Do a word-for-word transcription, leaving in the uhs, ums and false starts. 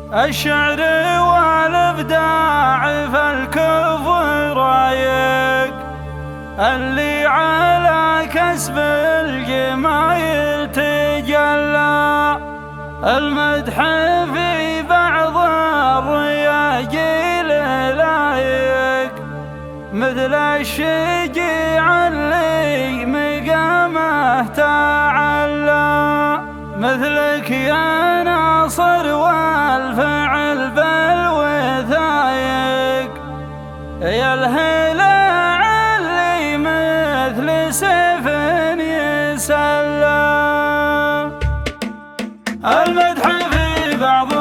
الشعر والابداع في الكفر رايق، اللي على كسب الجمايل تجلى. المدح في بعض الرياجيل لايق، مثل الشجيع اللي مقامه تعلى. مثلك يا ناصر والفعل بالوثايق، يا الهلع اللي مثل سيف يسلى. المدح في بعض